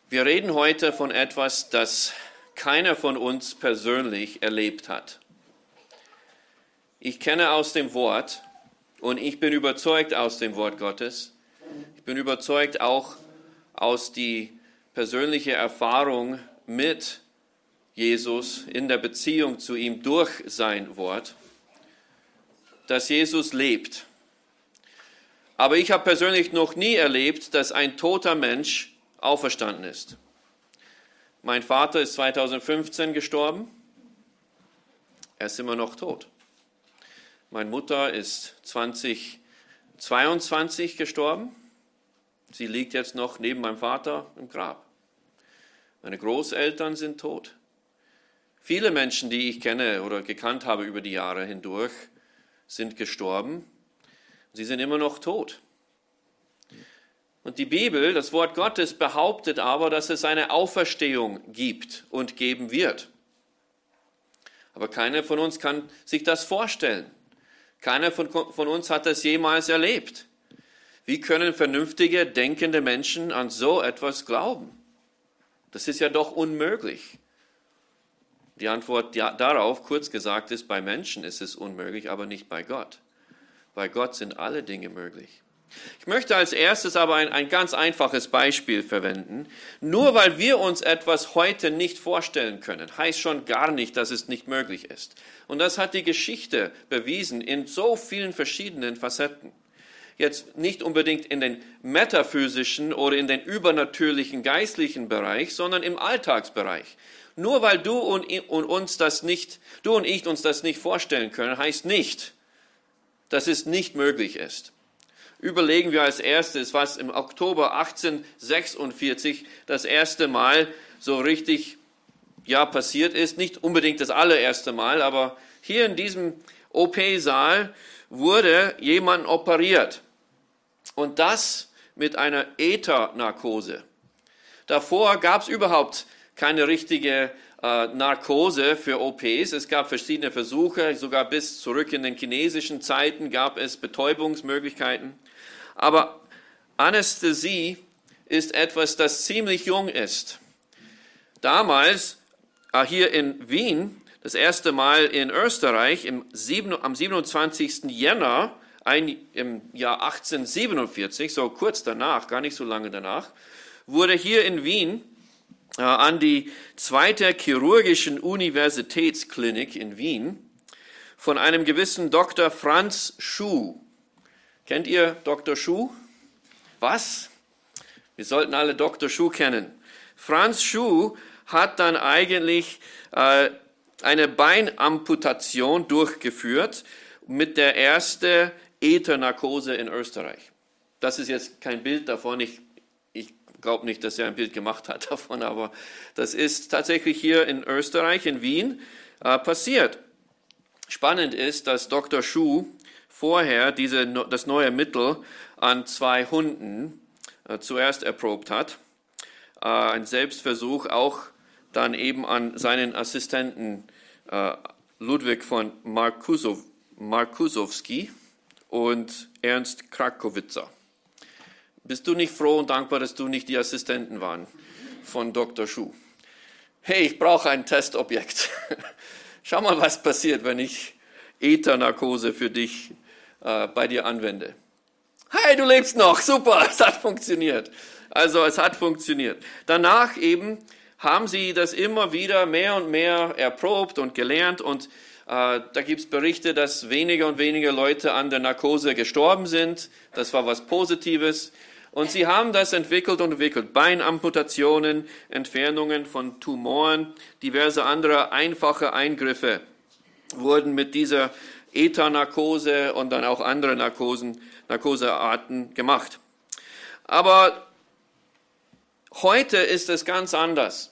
Wir reden heute von etwas, das keiner von uns persönlich erlebt hat. Ich kenne aus dem Wort und ich bin überzeugt aus dem Wort Gottes. Ich bin überzeugt auch aus die persönliche Erfahrung mit Jesus in der Beziehung zu ihm durch sein Wort, dass Jesus lebt. Aber ich habe persönlich noch nie erlebt, dass ein toter Mensch auferstanden ist. Mein Vater ist 2015 gestorben. Er ist immer noch tot. Meine Mutter ist 2022 gestorben. Sie liegt jetzt noch neben meinem Vater im Grab. Meine Großeltern sind tot. Viele Menschen, die ich kenne oder gekannt habe über die Jahre hindurch, sind gestorben. Sie sind immer noch tot. Und die Bibel, das Wort Gottes, behauptet aber, dass es eine Auferstehung gibt und geben wird. Aber keiner von uns kann sich das vorstellen. Keiner von uns hat das jemals erlebt. Wie können vernünftige, denkende Menschen an so etwas glauben? Das ist ja doch unmöglich. Die Antwort darauf, kurz gesagt, ist, bei Menschen ist es unmöglich, aber nicht bei Gott. Bei Gott sind alle Dinge möglich. Ich möchte als erstes aber ein ganz einfaches Beispiel verwenden. Nur weil wir uns etwas heute nicht vorstellen können, heißt schon gar nicht, dass es nicht möglich ist. Und das hat die Geschichte bewiesen in so vielen verschiedenen Facetten. Jetzt nicht unbedingt in den metaphysischen oder in den übernatürlichen geistlichen Bereich, sondern im Alltagsbereich. Nur weil du und ich uns das nicht vorstellen können, heißt nicht, dass es nicht möglich ist. Überlegen wir als erstes, was im Oktober 1846 das erste Mal so richtig passiert ist. Nicht unbedingt das allererste Mal, aber hier in diesem OP-Saal wurde jemand operiert. Und das mit einer Äthernarkose. Davor gab es überhaupt keine richtige Narkose für OPs. Es gab verschiedene Versuche, sogar bis zurück in den chinesischen Zeiten gab es Betäubungsmöglichkeiten. Aber Anästhesie ist etwas, das ziemlich jung ist. Damals, hier in Wien, das erste Mal in Österreich, am 27. Jänner im Jahr 1847, so kurz danach, gar nicht so lange danach, wurde hier in Wien an die zweite chirurgischen Universitätsklinik in Wien von einem gewissen Dr. Franz Schuh. Kennt ihr Dr. Schuh? Was? Wir sollten alle Dr. Schuh kennen. Franz Schuh hat dann eigentlich eine Beinamputation durchgeführt mit der ersten Äthernarkose in Österreich. Das ist jetzt kein Bild davon. Ich glaube nicht, dass er ein Bild gemacht hat davon, aber das ist tatsächlich hier in Österreich, in Wien, passiert. Spannend ist, dass Dr. Schuh vorher das neue Mittel an 2 Hunden zuerst erprobt hat. Ein Selbstversuch auch dann eben an seinen Assistenten Ludwig von Markusowski und Ernst Krakowitzer. Bist du nicht froh und dankbar, dass du nicht die Assistenten waren von Dr. Schuh? Hey, ich brauche ein Testobjekt. Schau mal, was passiert, wenn ich Äthernarkose für dich bei dir anwende. Hey, du lebst noch, super, es hat funktioniert. Also es hat funktioniert. Danach eben haben sie das immer wieder mehr und mehr erprobt und gelernt und da gibt es Berichte, dass weniger und weniger Leute an der Narkose gestorben sind. Das war was Positives. Und sie haben das entwickelt und entwickelt. Beinamputationen, Entfernungen von Tumoren, diverse andere einfache Eingriffe wurden mit dieser Äthernarkose und dann auch andere Narkosearten gemacht. Aber heute ist es ganz anders.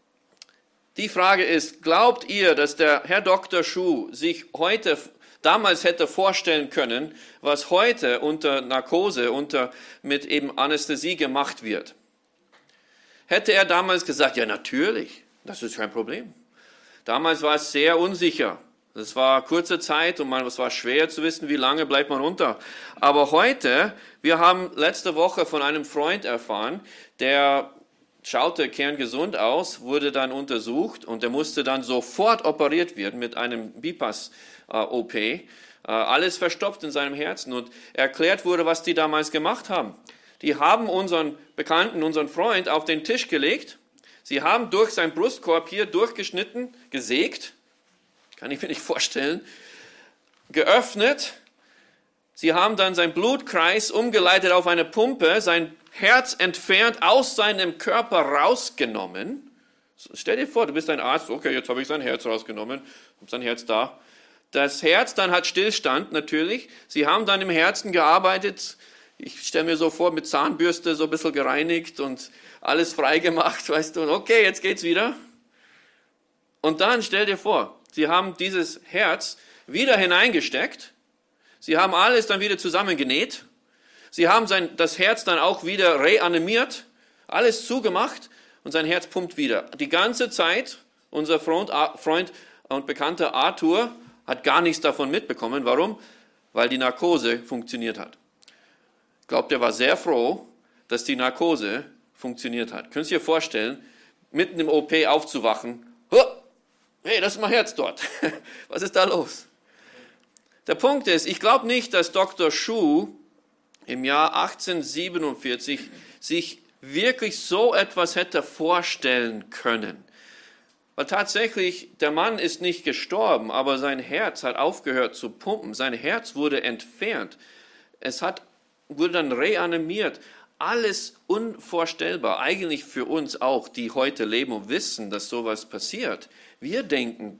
Die Frage ist, glaubt ihr, dass der Herr Dr. Schuh sich damals hätte vorstellen können, was heute unter Narkose, mit eben Anästhesie gemacht wird? Hätte er damals gesagt, ja natürlich, das ist kein Problem. Damals war es sehr unsicher. Es war kurze Zeit und es war schwer zu wissen, wie lange bleibt man unter. Aber heute, wir haben letzte Woche von einem Freund erfahren, der schaute kerngesund aus, wurde dann untersucht und er musste dann sofort operiert werden mit einem Bypass-OP. Alles verstopft in seinem Herzen und erklärt wurde, was die damals gemacht haben. Die haben unseren Bekannten, unseren Freund auf den Tisch gelegt. Sie haben durch seinen Brustkorb hier durchgeschnitten, gesägt, kann ich mir nicht vorstellen, geöffnet. Sie haben dann seinen Blutkreis umgeleitet auf eine Pumpe, sein Herz entfernt, aus seinem Körper rausgenommen. Stell dir vor, du bist ein Arzt, okay, jetzt habe ich sein Herz rausgenommen, habe sein Herz da. Das Herz dann hat Stillstand natürlich. Sie haben dann im Herzen gearbeitet. Ich stelle mir so vor, mit Zahnbürste so ein bisschen gereinigt und alles freigemacht, weißt du. Und okay, jetzt geht's wieder. Und dann stell dir vor, sie haben dieses Herz wieder hineingesteckt. Sie haben alles dann wieder zusammengenäht. Sie haben das Herz dann auch wieder reanimiert, alles zugemacht und sein Herz pumpt wieder. Die ganze Zeit, unser Freund und Bekannter Arthur hat gar nichts davon mitbekommen. Warum? Weil die Narkose funktioniert hat. Ich glaube, der war sehr froh, dass die Narkose funktioniert hat. Könnt ihr euch vorstellen, mitten im OP aufzuwachen, hey, das ist mein Herz dort. Was ist da los? Der Punkt ist, ich glaube nicht, dass Dr. Schuh im Jahr 1847 sich wirklich so etwas hätte vorstellen können. Weil tatsächlich, der Mann ist nicht gestorben, aber sein Herz hat aufgehört zu pumpen. Sein Herz wurde entfernt. Wurde dann reanimiert. Alles unvorstellbar. Eigentlich für uns auch, die heute leben und wissen, dass sowas passiert. Wir denken,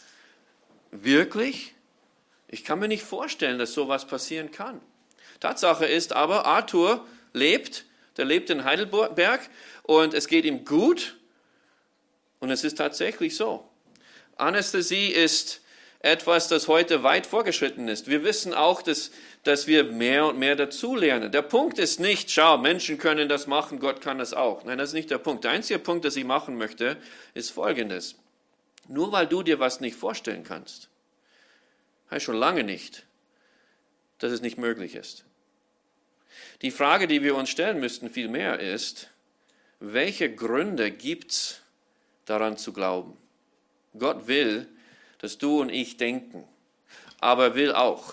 wirklich? Ich kann mir nicht vorstellen, dass sowas passieren kann. Tatsache ist aber, Arthur lebt, der lebt in Heidelberg und es geht ihm gut und es ist tatsächlich so. Anästhesie ist etwas, das heute weit vorgeschritten ist. Wir wissen auch, dass wir mehr und mehr dazulernen. Der Punkt ist nicht, schau, Menschen können das machen, Gott kann das auch. Nein, das ist nicht der Punkt. Der einzige Punkt, den ich machen möchte, ist Folgendes. Nur weil du dir was nicht vorstellen kannst, heißt schon lange nicht, dass es nicht möglich ist. Die Frage, die wir uns stellen müssten vielmehr ist, welche Gründe gibt es daran zu glauben? Gott will, dass du und ich denken, aber er will auch,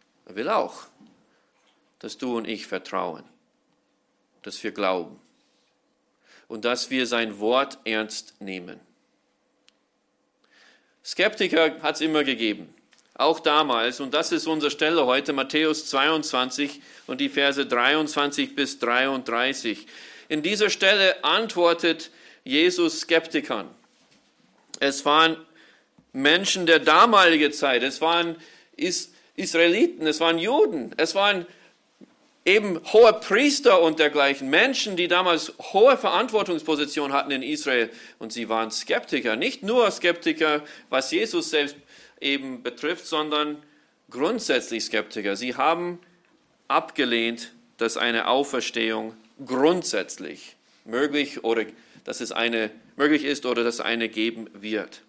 dass du und ich vertrauen, dass wir glauben und dass wir sein Wort ernst nehmen. Skeptiker hat es immer gegeben. Auch damals, und das ist unsere Stelle heute, Matthäus 22 und die Verse 23 bis 33. In dieser Stelle antwortet Jesus Skeptikern. Es waren Menschen der damaligen Zeit, es waren Israeliten, es waren Juden, es waren eben hohe Priester und dergleichen, Menschen, die damals hohe Verantwortungspositionen hatten in Israel. Und sie waren Skeptiker, nicht nur Skeptiker, was Jesus selbst eben betrifft, sondern grundsätzlich Skeptiker. Sie haben abgelehnt, dass eine Auferstehung grundsätzlich möglich ist oder dass es eine geben wird.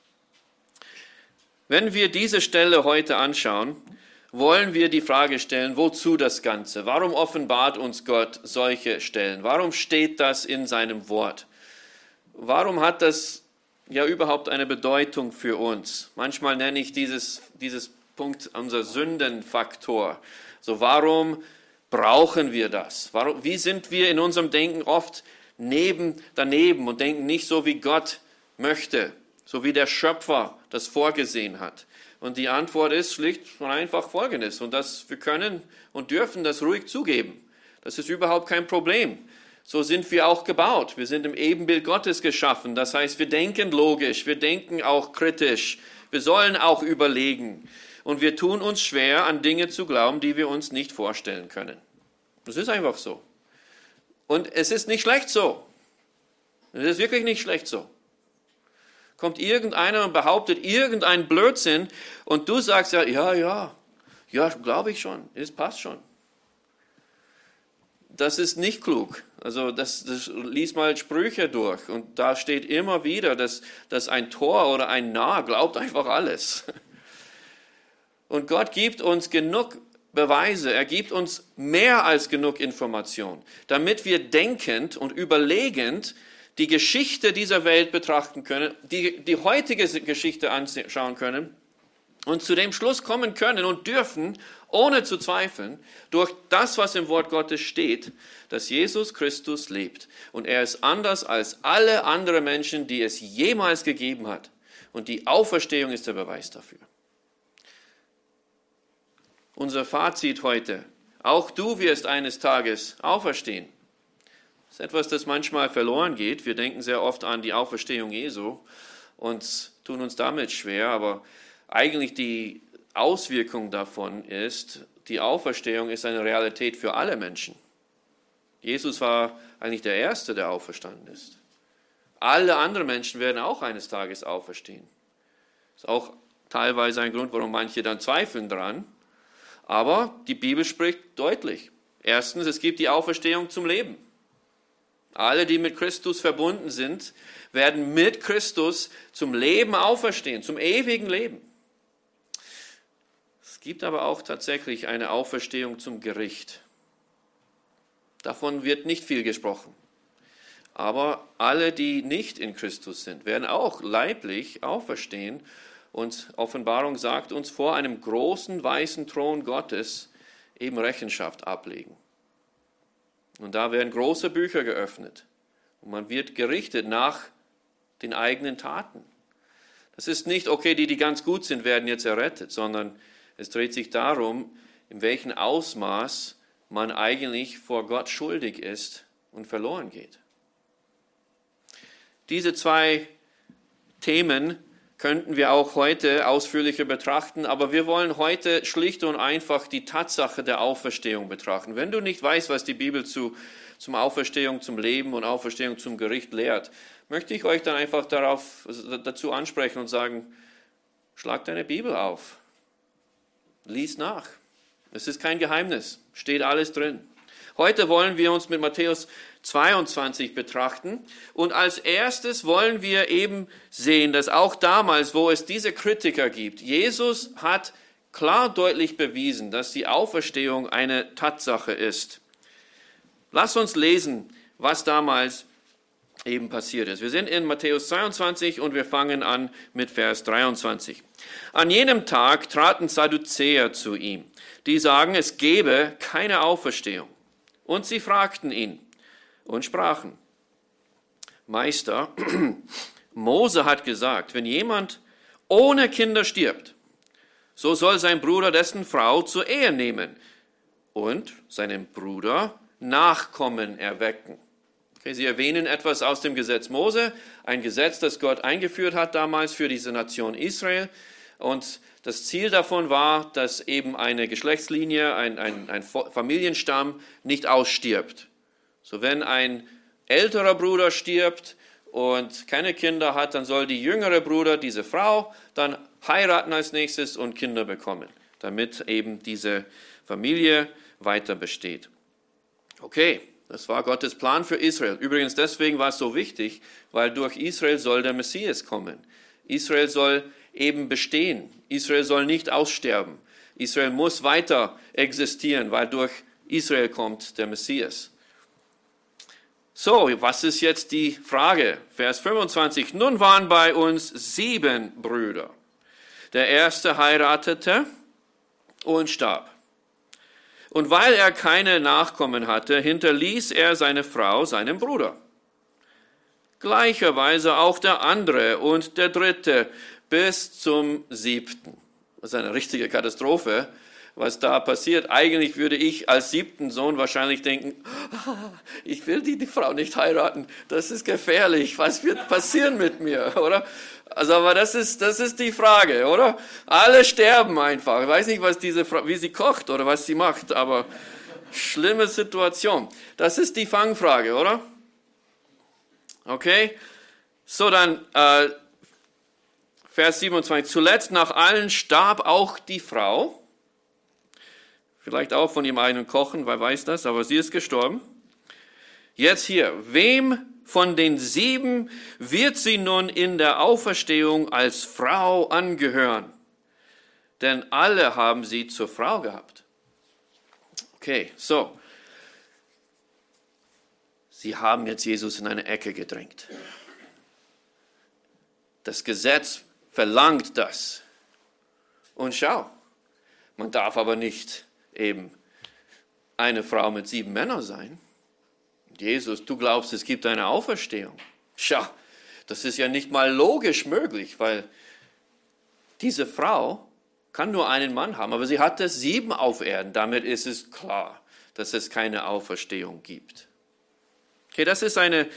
Wenn wir diese Stelle heute anschauen, wollen wir die Frage stellen, wozu das Ganze? Warum offenbart uns Gott solche Stellen? Warum steht das in seinem Wort? Warum hat das ja überhaupt eine Bedeutung für uns? Manchmal nenne ich dieses Punkt unser Sündenfaktor. So, warum brauchen wir das? Wie sind wir in unserem Denken oft daneben und denken nicht so, wie Gott möchte, so wie der Schöpfer das vorgesehen hat? Und die Antwort ist schlicht und einfach Folgendes. Und wir können und dürfen das ruhig zugeben. Das ist überhaupt kein Problem. So sind wir auch gebaut. Wir sind im Ebenbild Gottes geschaffen. Das heißt, wir denken logisch, wir denken auch kritisch. Wir sollen auch überlegen. Und wir tun uns schwer, an Dinge zu glauben, die wir uns nicht vorstellen können. Das ist einfach so. Und es ist nicht schlecht so. Es ist wirklich nicht schlecht so. Kommt irgendeiner und behauptet irgendeinen Blödsinn und du sagst ja, glaube ich schon, es passt schon. Das ist nicht klug. Also das lies mal Sprüche durch und da steht immer wieder, dass ein Tor oder ein Narr glaubt einfach alles. Und Gott gibt uns genug Beweise, er gibt uns mehr als genug Information, damit wir denkend und überlegend die Geschichte dieser Welt betrachten können, die heutige Geschichte anschauen können und zu dem Schluss kommen können und dürfen, ohne zu zweifeln, durch das, was im Wort Gottes steht, dass Jesus Christus lebt. Und er ist anders als alle anderen Menschen, die es jemals gegeben hat. Und die Auferstehung ist der Beweis dafür. Unser Fazit heute: Auch du wirst eines Tages auferstehen. Das ist etwas, das manchmal verloren geht. Wir denken sehr oft an die Auferstehung Jesu und tun uns damit schwer, aber eigentlich die Auswirkung davon ist, die Auferstehung ist eine Realität für alle Menschen. Jesus war eigentlich der Erste, der auferstanden ist. Alle anderen Menschen werden auch eines Tages auferstehen. Das ist auch teilweise ein Grund, warum manche dann zweifeln dran. Aber die Bibel spricht deutlich. Erstens, es gibt die Auferstehung zum Leben. Alle, die mit Christus verbunden sind, werden mit Christus zum Leben auferstehen, zum ewigen Leben. Es gibt aber auch tatsächlich eine Auferstehung zum Gericht. Davon wird nicht viel gesprochen. Aber alle, die nicht in Christus sind, werden auch leiblich auferstehen. Und Offenbarung sagt uns, vor einem großen weißen Thron Gottes eben Rechenschaft ablegen. Und da werden große Bücher geöffnet. Und man wird gerichtet nach den eigenen Taten. Das ist nicht, okay, die ganz gut sind, werden jetzt errettet, sondern es dreht sich darum, in welchem Ausmaß man eigentlich vor Gott schuldig ist und verloren geht. Diese zwei Themen könnten wir auch heute ausführlicher betrachten, aber wir wollen heute schlicht und einfach die Tatsache der Auferstehung betrachten. Wenn du nicht weißt, was die Bibel zum Auferstehung, zum Leben und Auferstehung zum Gericht lehrt, möchte ich euch dann einfach dazu ansprechen und sagen, schlag deine Bibel auf, lies nach. Es ist kein Geheimnis, steht alles drin. Heute wollen wir uns mit Matthäus 22 betrachten und als erstes wollen wir eben sehen, dass auch damals, wo es diese Kritiker gibt, Jesus hat klar deutlich bewiesen, dass die Auferstehung eine Tatsache ist. Lass uns lesen, was damals eben passiert ist. Wir sind in Matthäus 22 und wir fangen an mit Vers 23. An jenem Tag traten Sadduzäer zu ihm, die sagen, es gebe keine Auferstehung. Und sie fragten ihn und sprachen, Meister, Mose hat gesagt, wenn jemand ohne Kinder stirbt, so soll sein Bruder dessen Frau zur Ehe nehmen und seinem Bruder Nachkommen erwecken. Okay, sie erwähnen etwas aus dem Gesetz Mose, ein Gesetz, das Gott eingeführt hat damals für diese Nation Israel. Und das Ziel davon war, dass eben eine Geschlechtslinie, ein Familienstamm nicht ausstirbt. So, wenn ein älterer Bruder stirbt und keine Kinder hat, dann soll die jüngere Bruder diese Frau dann heiraten als nächstes und Kinder bekommen, damit eben diese Familie weiter besteht. Okay, das war Gottes Plan für Israel. Übrigens deswegen war es so wichtig, weil durch Israel soll der Messias kommen. Israel soll eben bestehen. Israel soll nicht aussterben. Israel muss weiter existieren, weil durch Israel kommt der Messias. So, was ist jetzt die Frage? Vers 25. Nun waren bei uns 7 Brüder. Der erste heiratete und starb. Und weil er keine Nachkommen hatte, hinterließ er seine Frau seinem Bruder. Gleicherweise auch der andere und der dritte bis zum 7. Das ist eine richtige Katastrophe, was da passiert. Eigentlich würde ich als 7. Sohn wahrscheinlich denken, ich will die Frau nicht heiraten, das ist gefährlich, was wird passieren mit mir, oder? Also, aber das ist die Frage, oder? Alle sterben einfach. Ich weiß nicht, was diese Frau, wie sie kocht oder was sie macht, aber schlimme Situation. Das ist die Fangfrage, oder? Okay? So, dann Vers 27. Zuletzt nach allen starb auch die Frau. Vielleicht auch von ihrem eigenen Kochen, wer weiß das, aber sie ist gestorben. Jetzt hier, wem von den 7 wird sie nun in der Auferstehung als Frau angehören? Denn alle haben sie zur Frau gehabt. Okay, so. Sie haben jetzt Jesus in eine Ecke gedrängt. Das Gesetz verlangt das. Und schau, man darf aber nicht eben eine Frau mit 7 Männern sein. Jesus, du glaubst, es gibt eine Auferstehung. Schau, das ist ja nicht mal logisch möglich, weil diese Frau kann nur einen Mann haben, aber sie hatte 7 auf Erden. Damit ist es klar, dass es keine Auferstehung gibt. Okay, das ist eine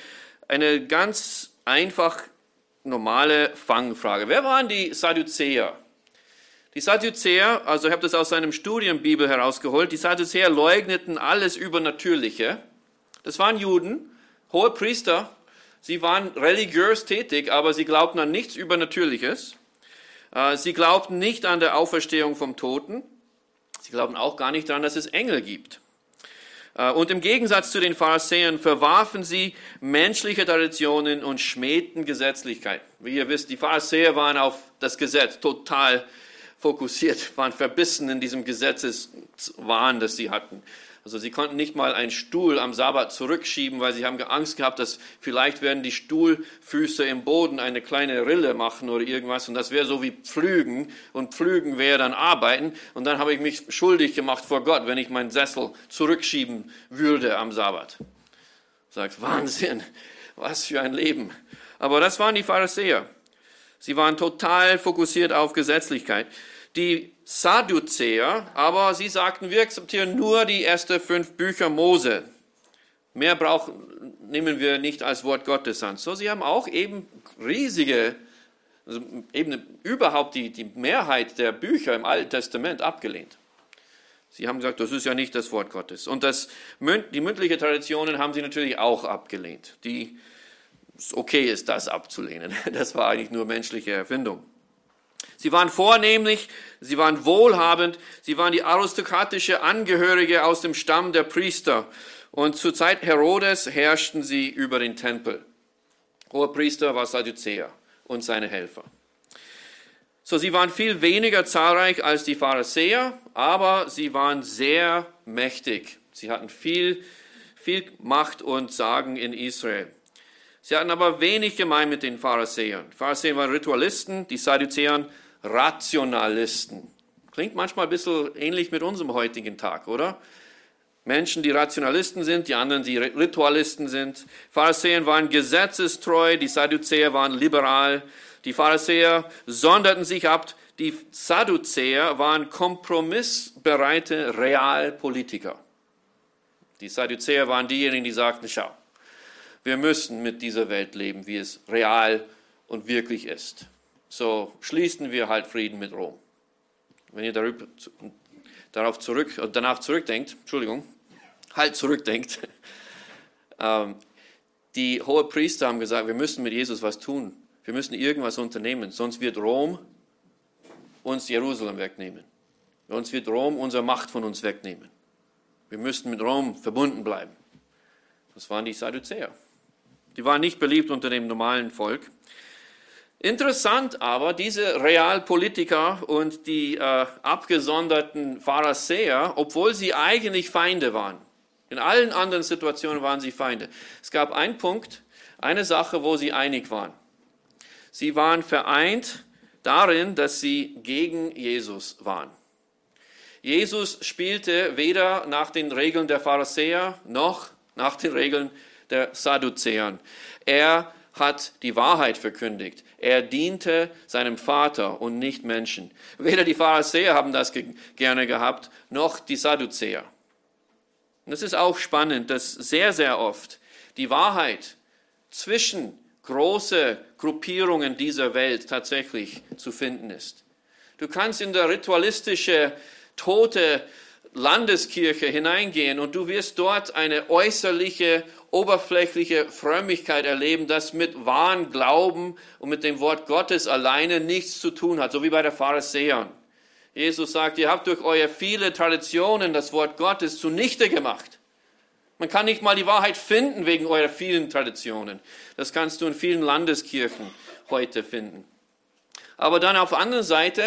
ganz einfach normale Fangfrage. Wer waren die Sadduzäer? Die Sadduzäer, also ich habe das aus einem Studienbibel herausgeholt, die Sadduzäer leugneten alles Übernatürliche. Das waren Juden, hohe Priester, sie waren religiös tätig, aber sie glaubten an nichts Übernatürliches. Sie glaubten nicht an der Auferstehung vom Toten. Sie glaubten auch gar nicht daran, dass es Engel gibt. Und im Gegensatz zu den Pharisäern verwarfen sie menschliche Traditionen und schmähten Gesetzlichkeit. Wie ihr wisst, die Pharisäer waren auf das Gesetz total fokussiert, waren verbissen in diesem Gesetzeswahn, das sie hatten. Also sie konnten nicht mal einen Stuhl am Sabbat zurückschieben, weil sie haben Angst gehabt, dass vielleicht werden die Stuhlfüße im Boden eine kleine Rille machen oder irgendwas und das wäre so wie Pflügen und Pflügen wäre dann Arbeiten und dann habe ich mich schuldig gemacht vor Gott, wenn ich meinen Sessel zurückschieben würde am Sabbat. Sagt, Wahnsinn, was für ein Leben. Aber das waren die Pharisäer. Sie waren total fokussiert auf Gesetzlichkeit. Die Sadduzäer, aber sie sagten, wir akzeptieren nur die ersten 5 Bücher Mose. Mehr nehmen wir nicht als Wort Gottes an. So, sie haben auch eben riesige, also eben überhaupt die Mehrheit der Bücher im Alten Testament abgelehnt. Sie haben gesagt, das ist ja nicht das Wort Gottes. Und die mündliche Traditionen haben sie natürlich auch abgelehnt. Es okay ist, das abzulehnen. Das war eigentlich nur menschliche Erfindung. Sie waren vornehmlich, sie waren wohlhabend, sie waren die aristokratische Angehörige aus dem Stamm der Priester. Und zur Zeit Herodes herrschten sie über den Tempel. Hoherpriester war Sadduzäer und seine Helfer. So, sie waren viel weniger zahlreich als die Pharisäer, aber sie waren sehr mächtig. Sie hatten viel Macht und Sagen in Israel. Sie hatten aber wenig gemein mit den Pharisäern. Die Pharisäer waren Ritualisten, die Sadduzäer Rationalisten. Klingt manchmal ein bisschen ähnlich mit unserem heutigen Tag, oder? Menschen, die Rationalisten sind, die anderen, die Ritualisten sind. Pharisäer waren gesetzestreu, die Sadduzäer waren liberal. Die Pharisäer sonderten sich ab, die Sadduzäer waren kompromissbereite Realpolitiker. Die Sadduzäer waren diejenigen, die sagten, schau, wir müssen mit dieser Welt leben, wie es real und wirklich ist. So schließen wir halt Frieden mit Rom. Wenn ihr danach zurückdenkt, die Hohepriester haben gesagt, wir müssen mit Jesus was tun. Wir müssen irgendwas unternehmen, sonst wird Rom uns Jerusalem wegnehmen. Sonst wird Rom unsere Macht von uns wegnehmen. Wir müssten mit Rom verbunden bleiben. Das waren die Sadduzäer. Die waren nicht beliebt unter dem normalen Volk. Interessant aber, diese Realpolitiker und die abgesonderten Pharisäer, obwohl sie eigentlich Feinde waren, in allen anderen Situationen waren sie Feinde. Es gab einen Punkt, eine Sache, wo sie einig waren. Sie waren vereint darin, dass sie gegen Jesus waren. Jesus spielte weder nach den Regeln der Pharisäer noch nach den Regeln der Sadduzäer. Er hat die Wahrheit verkündigt. Er diente seinem Vater und nicht Menschen. Weder die Pharisäer haben das gerne gehabt, noch die Sadduzäer. Und es ist auch spannend, dass sehr, sehr oft die Wahrheit zwischen große Gruppierungen dieser Welt tatsächlich zu finden ist. Du kannst in der ritualistische, tote Landeskirche hineingehen und du wirst dort eine äußerliche, oberflächliche Frömmigkeit erleben, das mit wahren Glauben und mit dem Wort Gottes alleine nichts zu tun hat, so wie bei der Pharisäern. Jesus sagt, ihr habt durch eure viele Traditionen das Wort Gottes zunichte gemacht. Man kann nicht mal die Wahrheit finden wegen eurer vielen Traditionen. Das kannst du in vielen Landeskirchen heute finden. Aber dann auf der anderen Seite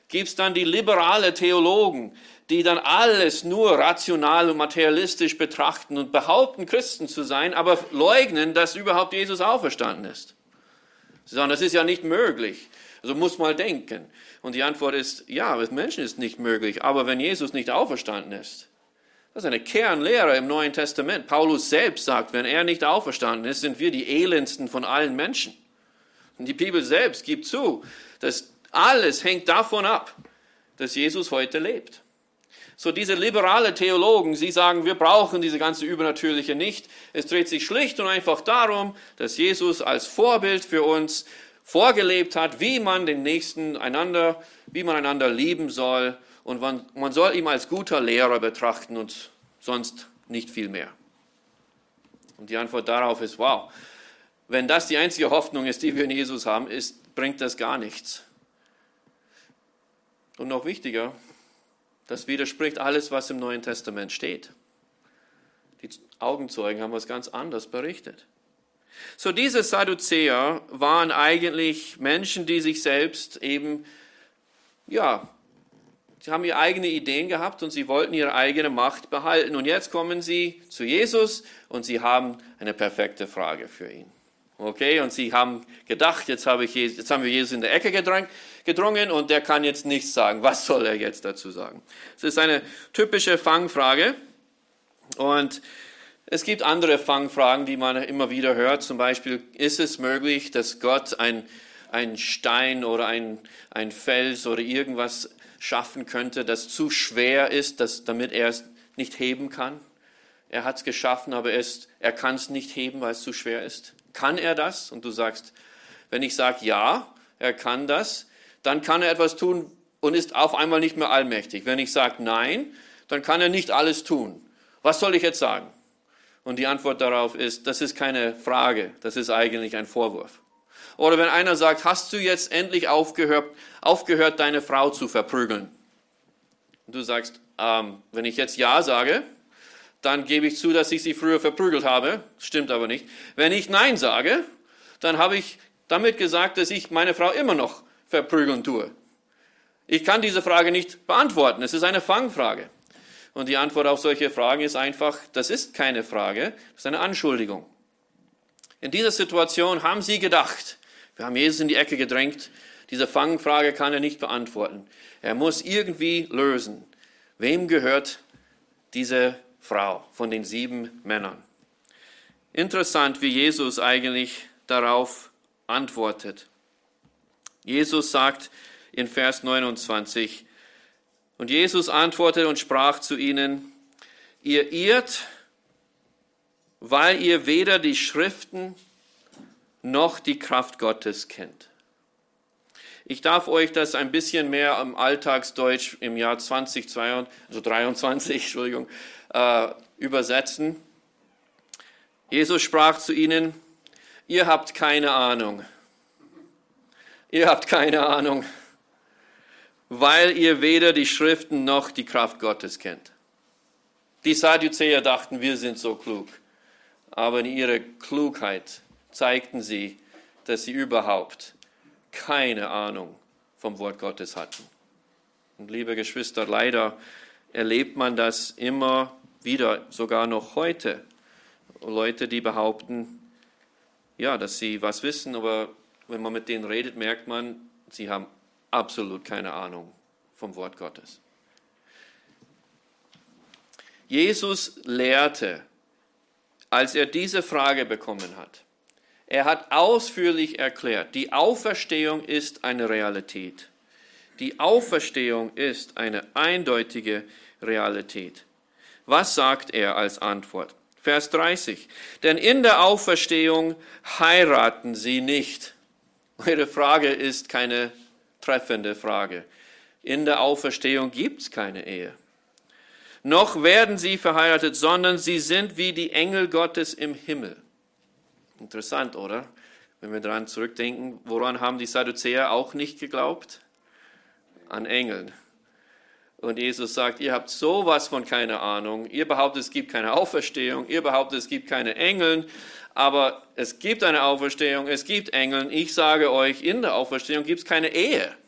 gibt es dann die liberale Theologen, die dann alles nur rational und materialistisch betrachten und behaupten, Christen zu sein, aber leugnen, dass überhaupt Jesus auferstanden ist. Sie sagen, das ist ja nicht möglich. Also muss mal denken. Und die Antwort ist, ja, mit Menschen ist nicht möglich, aber wenn Jesus nicht auferstanden ist, das ist eine Kernlehre im Neuen Testament. Paulus selbst sagt, wenn er nicht auferstanden ist, sind wir die elendsten von allen Menschen. Und die Bibel selbst gibt zu, dass alles hängt davon ab, dass Jesus heute lebt. So diese liberale Theologen, sie sagen, wir brauchen diese ganze Übernatürliche nicht. Es dreht sich schlicht und einfach darum, dass Jesus als Vorbild für uns vorgelebt hat, wie man den Nächsten einander lieben soll. Und man soll ihn als guter Lehrer betrachten und sonst nicht viel mehr. Und die Antwort darauf ist, wow, wenn das die einzige Hoffnung ist, die wir in Jesus haben, bringt das gar nichts. Und noch wichtiger, das widerspricht alles, was im Neuen Testament steht. Die Augenzeugen haben was ganz anderes berichtet. So, diese Sadduzäer waren eigentlich Menschen, die sich selbst eben, sie haben ihre eigenen Ideen gehabt und sie wollten ihre eigene Macht behalten. Und jetzt kommen sie zu Jesus und sie haben eine perfekte Frage für ihn. Okay, und sie haben gedacht, jetzt haben wir Jesus in der Ecke gedrungen und der kann jetzt nichts sagen. Was soll er jetzt dazu sagen? Es ist eine typische Fangfrage und es gibt andere Fangfragen, die man immer wieder hört. Zum Beispiel, ist es möglich, dass Gott ein Stein oder ein Fels oder irgendwas schaffen könnte, das zu schwer ist, damit er es nicht heben kann? Er hat es geschaffen, aber er kann es nicht heben, weil es zu schwer ist. Kann er das? Und du sagst, wenn ich sage, ja, er kann das, dann kann er etwas tun und ist auf einmal nicht mehr allmächtig. Wenn ich sage, nein, dann kann er nicht alles tun. Was soll ich jetzt sagen? Und die Antwort darauf ist, das ist keine Frage, das ist eigentlich ein Vorwurf. Oder wenn einer sagt, hast du jetzt endlich aufgehört, deine Frau zu verprügeln? Und du sagst, wenn ich jetzt ja sage, dann gebe ich zu, dass ich sie früher verprügelt habe. Stimmt aber nicht. Wenn ich Nein sage, dann habe ich damit gesagt, dass ich meine Frau immer noch verprügeln tue. Ich kann diese Frage nicht beantworten. Es ist eine Fangfrage. Und die Antwort auf solche Fragen ist einfach, das ist keine Frage, das ist eine Anschuldigung. In dieser Situation haben sie gedacht, wir haben Jesus in die Ecke gedrängt, diese Fangfrage kann er nicht beantworten. Er muss irgendwie lösen. Wem gehört diese Frau von den 7 Männern? Interessant, wie Jesus eigentlich darauf antwortet. Jesus sagt in Vers 29, und Jesus antwortete und sprach zu ihnen, ihr irrt, weil ihr weder die Schriften noch die Kraft Gottes kennt. Ich darf euch das ein bisschen mehr im Alltagsdeutsch im Jahr 2023 übersetzen. Jesus sprach zu ihnen, ihr habt keine Ahnung. Ihr habt keine Ahnung, weil ihr weder die Schriften noch die Kraft Gottes kennt. Die Sadduzäer dachten, wir sind so klug. Aber in ihrer Klugheit zeigten sie, dass sie überhaupt keine Ahnung vom Wort Gottes hatten. Und liebe Geschwister, leider erlebt man das immer wieder, sogar noch heute. Leute, die behaupten, ja, dass sie was wissen, aber wenn man mit denen redet, merkt man, sie haben absolut keine Ahnung vom Wort Gottes. Jesus lehrte, als er diese Frage bekommen hat. Er hat ausführlich erklärt, die Auferstehung ist eine Realität. Die Auferstehung ist eine eindeutige Realität. Was sagt er als Antwort? Vers 30. Denn in der Auferstehung heiraten sie nicht. Eure Frage ist keine treffende Frage. In der Auferstehung gibt es keine Ehe. Noch werden sie verheiratet, sondern sie sind wie die Engel Gottes im Himmel. Interessant, oder? Wenn wir daran zurückdenken, woran haben die Sadduzäer auch nicht geglaubt? An Engeln. Und Jesus sagt, ihr habt sowas von keine Ahnung. Ihr behauptet, es gibt keine Auferstehung. Ihr behauptet, es gibt keine Engel. Aber es gibt eine Auferstehung, es gibt Engel. Ich sage euch, in der Auferstehung gibt es keine Ehe.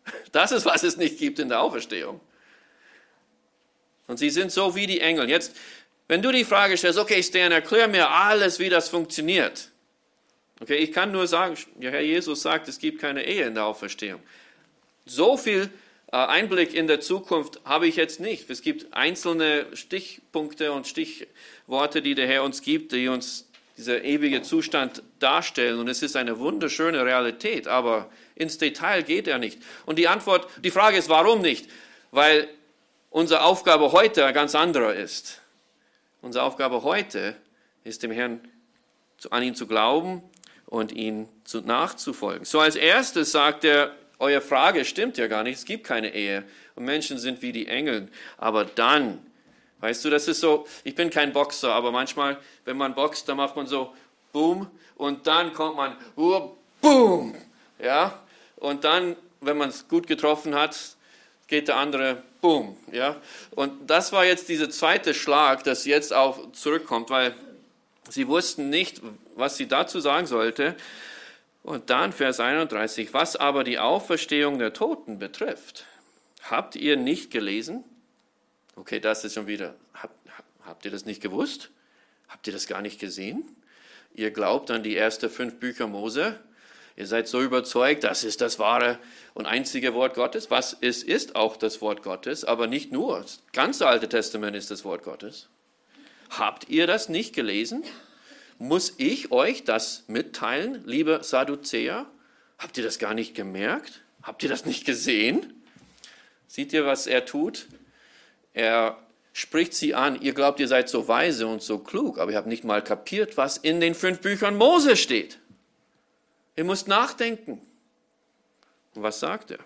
Das ist, was es nicht gibt in der Auferstehung. Und sie sind so wie die Engel. Jetzt, wenn du die Frage stellst, okay, Stan, erklär mir alles, wie das funktioniert. Okay, ich kann nur sagen, ja, Herr Jesus sagt, es gibt keine Ehe in der Auferstehung. So viel Einblick in der Zukunft habe ich jetzt nicht. Es gibt einzelne Stichpunkte und Stichworte, die der Herr uns gibt, die uns dieser ewige Zustand darstellen. Und es ist eine wunderschöne Realität, aber ins Detail geht er nicht. Und die Frage ist, warum nicht? Weil unsere Aufgabe heute eine ganz andere ist. Unsere Aufgabe heute ist, dem Herrn an ihn zu glauben und ihm nachzufolgen. So als erstes sagt er, eure Frage stimmt ja gar nicht, es gibt keine Ehe und Menschen sind wie die Engel. Aber dann, weißt du, das ist so, ich bin kein Boxer, aber manchmal, wenn man boxt, dann macht man so, boom, und dann kommt man, boom, ja, und dann, wenn man es gut getroffen hat, geht der andere, boom, ja, und das war jetzt dieser zweite Schlag, das jetzt auch zurückkommt, weil sie wussten nicht, was sie dazu sagen sollte. Und dann Vers 31, was aber die Auferstehung der Toten betrifft, habt ihr nicht gelesen? Okay, das ist schon wieder, habt ihr das nicht gewusst? Habt ihr das gar nicht gesehen? Ihr glaubt an die ersten 5 Bücher Mose? Ihr seid so überzeugt, das ist das wahre und einzige Wort Gottes? Was es ist auch das Wort Gottes, aber nicht nur. Das ganze Alte Testament ist das Wort Gottes. Habt ihr das nicht gelesen? Muss ich euch das mitteilen, liebe Sadduzäer? Habt ihr das gar nicht gemerkt? Habt ihr das nicht gesehen? Seht ihr, was er tut? Er spricht sie an, ihr glaubt, ihr seid so weise und so klug, aber ihr habt nicht mal kapiert, was in den 5 Büchern Mose steht. Ihr müsst nachdenken. Und was sagt er?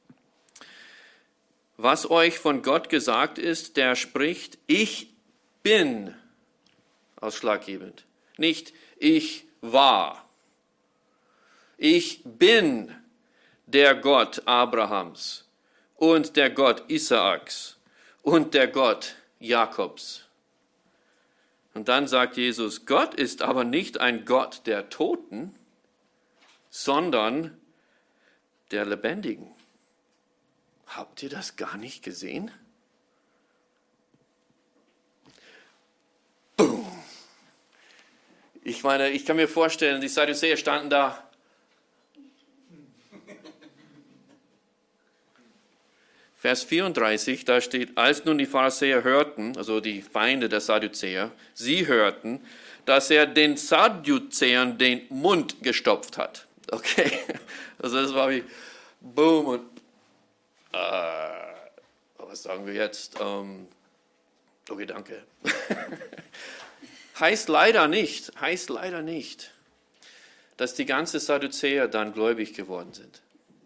Was euch von Gott gesagt ist, der spricht, ich bin ausschlaggebend. Nicht ich war. Ich bin der Gott Abrahams und der Gott Isaaks und der Gott Jakobs. Und dann sagt Jesus, Gott ist aber nicht ein Gott der Toten, sondern der Lebendigen. Habt ihr das gar nicht gesehen? Boom. Ich meine, ich kann mir vorstellen, die Sadduzäer standen da. Vers 34, da steht, als nun die Pharisäer hörten, also die Feinde der Sadduzäer, sie hörten, dass er den Sadduzäern den Mund gestopft hat. Okay, also das war wie boom und was sagen wir jetzt? Okay, danke. Heißt leider nicht, dass die ganze Sadduzäer dann gläubig geworden sind.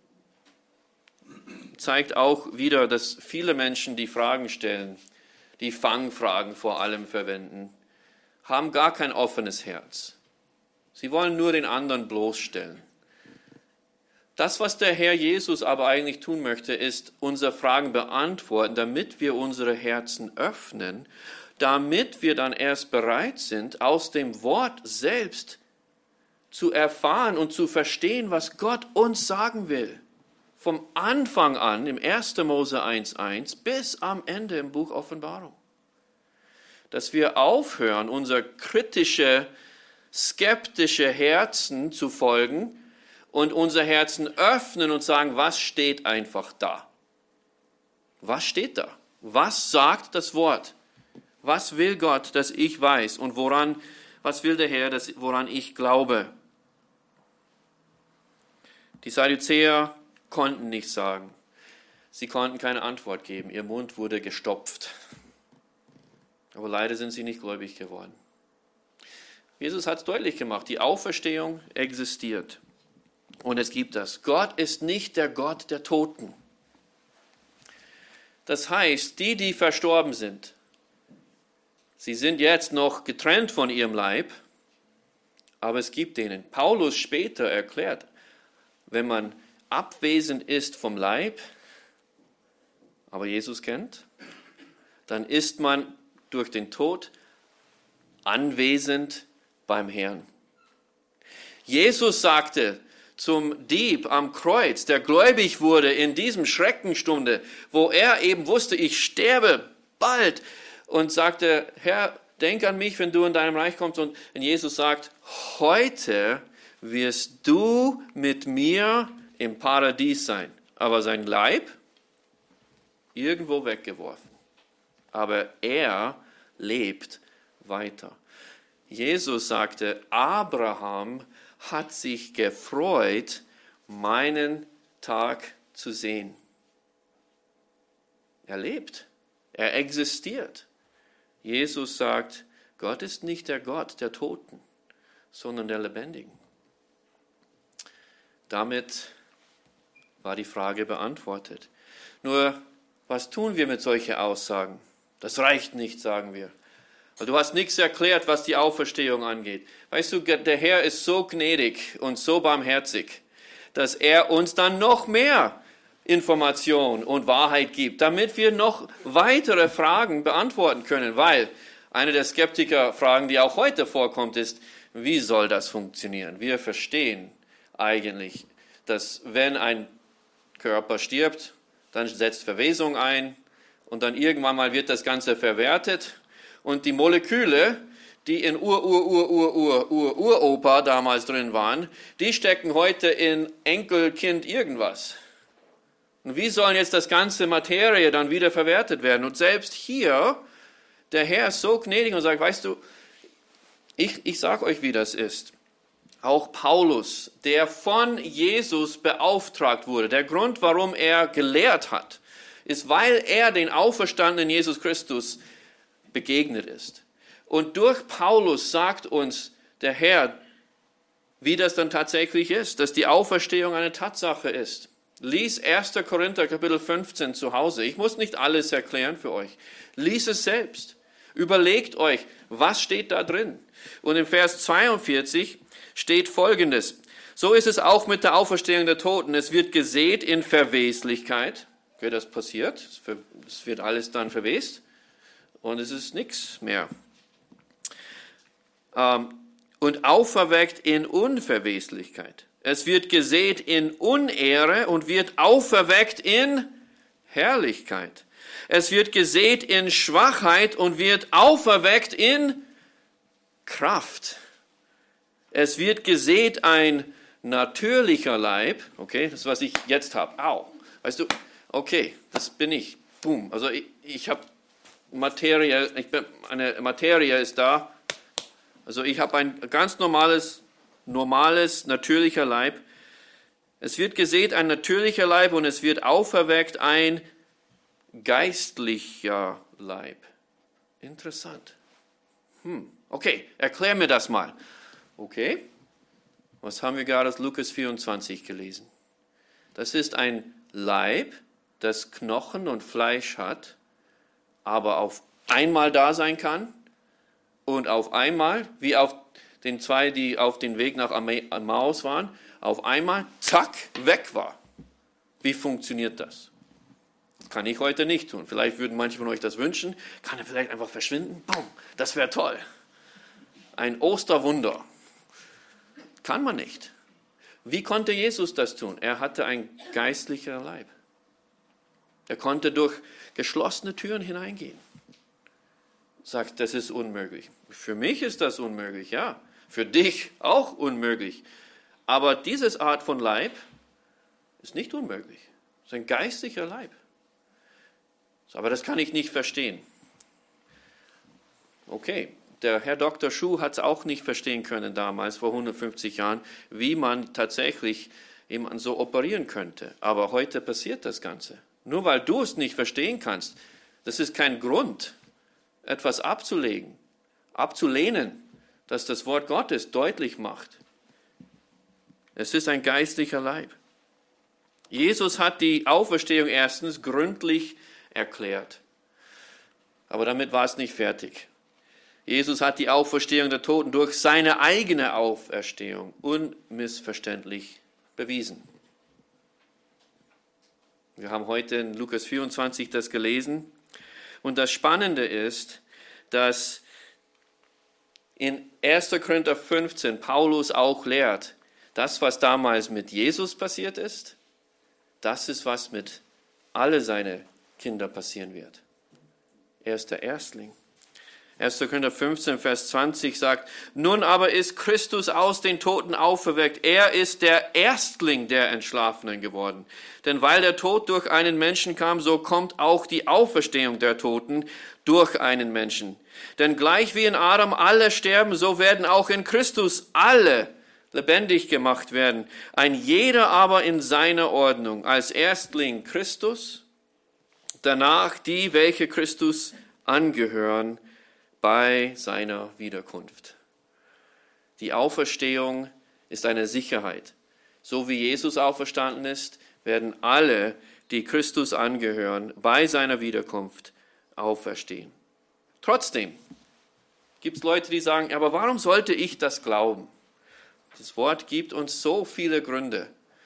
Zeigt auch wieder, dass viele Menschen, die Fragen stellen, die Fangfragen vor allem verwenden, haben gar kein offenes Herz. Sie wollen nur den anderen bloßstellen. Das, was der Herr Jesus aber eigentlich tun möchte, ist unsere Fragen beantworten, damit wir unsere Herzen öffnen, damit wir dann erst bereit sind, aus dem Wort selbst zu erfahren und zu verstehen, was Gott uns sagen will. Vom Anfang an, im 1. Mose 1,1, bis am Ende im Buch Offenbarung. Dass wir aufhören, unser kritische, skeptische Herzen zu folgen und unser Herzen öffnen und sagen, was steht einfach da? Was steht da? Was sagt das Wort? Was will Gott, dass ich weiß? Und was will der Herr, woran ich glaube? Die Sadduzäer konnten nichts sagen. Sie konnten keine Antwort geben. Ihr Mund wurde gestopft. Aber leider sind sie nicht gläubig geworden. Jesus hat es deutlich gemacht. Die Auferstehung existiert. Und es gibt das. Gott ist nicht der Gott der Toten. Das heißt, die verstorben sind, sie sind jetzt noch getrennt von ihrem Leib, aber es gibt denen. Paulus später erklärt, wenn man abwesend ist vom Leib, aber Jesus kennt, dann ist man durch den Tod anwesend beim Herrn. Jesus sagte zum Dieb am Kreuz, der gläubig wurde in diesem Schreckenstunde, wo er eben wusste, ich sterbe bald, und sagte, Herr, denk an mich, wenn du in deinem Reich kommst. Und Jesus sagt, heute wirst du mit mir im Paradies sein. Aber sein Leib irgendwo weggeworfen. Aber er lebt weiter. Jesus sagte, Abraham hat sich gefreut, meinen Tag zu sehen. Er lebt, er existiert. Jesus sagt, Gott ist nicht der Gott der Toten, sondern der Lebendigen. Damit war die Frage beantwortet. Nur, was tun wir mit solchen Aussagen? Das reicht nicht, sagen wir. Weil du hast nichts erklärt, was die Auferstehung angeht. Weißt du, der Herr ist so gnädig und so barmherzig, dass er uns dann noch mehr Information und Wahrheit gibt, damit wir noch weitere Fragen beantworten können. Weil eine der Skeptikerfragen, die auch heute vorkommt, ist, wie soll das funktionieren? Wir verstehen eigentlich, dass wenn ein Körper stirbt, dann setzt Verwesung ein und dann irgendwann mal wird das Ganze verwertet und die Moleküle, die in Uropa damals drin waren, die stecken heute in Enkelkind irgendwas. Und wie sollen jetzt das ganze Materie dann wieder verwertet werden? Und selbst hier, der Herr ist so gnädig und sagt, weißt du, ich sage euch, wie das ist. Auch Paulus, der von Jesus beauftragt wurde, der Grund, warum er gelehrt hat, ist, weil er den auferstandenen Jesus Christus begegnet ist. Und durch Paulus sagt uns der Herr, wie das dann tatsächlich ist, dass die Auferstehung eine Tatsache ist. Lies 1. Korinther Kapitel 15 zu Hause. Ich muss nicht alles erklären für euch. Lies es selbst. Überlegt euch, was steht da drin. Und im Vers 42 steht Folgendes. So ist es auch mit der Auferstehung der Toten. Es wird gesät in Verweslichkeit. Okay, das passiert. Es wird alles dann verwest. Und es ist nichts mehr. Und auferweckt in Unverweslichkeit. Es wird gesät in Unehre und wird auferweckt in Herrlichkeit. Es wird gesät in Schwachheit und wird auferweckt in Kraft. Es wird gesät ein natürlicher Leib. Okay, das ist, was ich jetzt habe. Au. Weißt du, okay, das bin ich. Boom. Also ich habe Materie, eine Materie ist da. Also ich habe ein ganz normales, natürlicher Leib. Es wird gesät ein natürlicher Leib und es wird auferweckt ein geistlicher Leib. Interessant. Okay, erklär mir das mal. Okay, was haben wir gerade aus Lukas 24 gelesen? Das ist ein Leib, das Knochen und Fleisch hat, aber auf einmal da sein kann und auf einmal, wie auf den zwei, die auf dem Weg nach Emmaus waren, auf einmal, zack, weg war. Wie funktioniert das? Das kann ich heute nicht tun. Vielleicht würden manche von euch das wünschen. Kann er vielleicht einfach verschwinden? Boom, das wäre toll. Ein Osterwunder. Kann man nicht. Wie konnte Jesus das tun? Er hatte ein geistlicher Leib. Er konnte durch geschlossene Türen hineingehen. Sagt, das ist unmöglich. Für mich ist das unmöglich, ja. Für dich auch unmöglich. Aber diese Art von Leib ist nicht unmöglich. Es ist ein geistlicher Leib. Aber das kann ich nicht verstehen. Okay, der Herr Dr. Schuh hat es auch nicht verstehen können damals, vor 150 Jahren, wie man tatsächlich jemanden so operieren könnte. Aber heute passiert das Ganze. Nur weil du es nicht verstehen kannst, das ist kein Grund, etwas abzulehnen, dass das Wort Gottes deutlich macht. Es ist ein geistlicher Leib. Jesus hat die Auferstehung erstens gründlich erklärt. Aber damit war es nicht fertig. Jesus hat die Auferstehung der Toten durch seine eigene Auferstehung unmissverständlich bewiesen. Wir haben heute in Lukas 24 das gelesen. Und das Spannende ist, dass in 1. Korinther 15 Paulus auch lehrt, Das, was damals mit Jesus passiert ist, das ist, was mit alle seine Kinder passieren wird. Er ist der Erstling. 1. Korinther 15, Vers 20 sagt, nun aber ist Christus aus den Toten auferweckt. Er ist der Erstling der Entschlafenen geworden. Denn weil der Tod durch einen Menschen kam, so kommt auch die Auferstehung der Toten durch einen Menschen. Denn gleich wie in Adam alle sterben, so werden auch in Christus alle lebendig gemacht werden. Ein jeder aber in seiner Ordnung. Als Erstling Christus, danach die, welche Christus angehören, bei seiner Wiederkunft. Die Auferstehung ist eine Sicherheit. So wie Jesus auferstanden ist, werden alle, die Christus angehören, bei seiner Wiederkunft auferstehen. Trotzdem gibt es Leute, die sagen, aber warum sollte ich das glauben? Das Wort gibt uns so viele Gründe.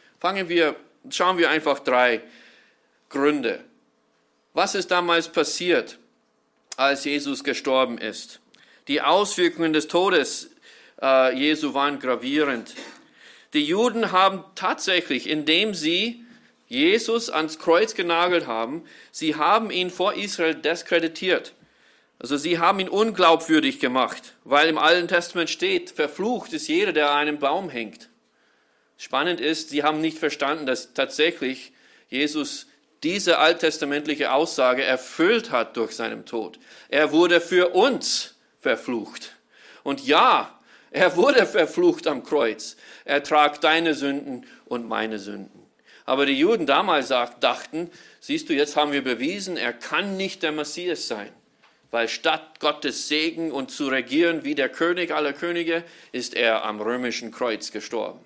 Schauen wir einfach 3 Gründe. Was ist damals passiert, als Jesus gestorben ist? Die Auswirkungen des Todes Jesu waren gravierend. Die Juden haben tatsächlich, indem sie Jesus ans Kreuz genagelt haben, sie haben ihn vor Israel diskreditiert. Also sie haben ihn unglaubwürdig gemacht, weil im Alten Testament steht, verflucht ist jeder, der an einem Baum hängt. Spannend ist, sie haben nicht verstanden, dass tatsächlich Jesus diese alttestamentliche Aussage erfüllt hat durch seinen Tod. Er wurde für uns verflucht. Und ja, er wurde verflucht am Kreuz. Er trug deine Sünden und meine Sünden. Aber die Juden damals dachten, siehst du, jetzt haben wir bewiesen, er kann nicht der Messias sein. Weil statt Gottes Segen und zu regieren wie der König aller Könige, ist er am römischen Kreuz gestorben.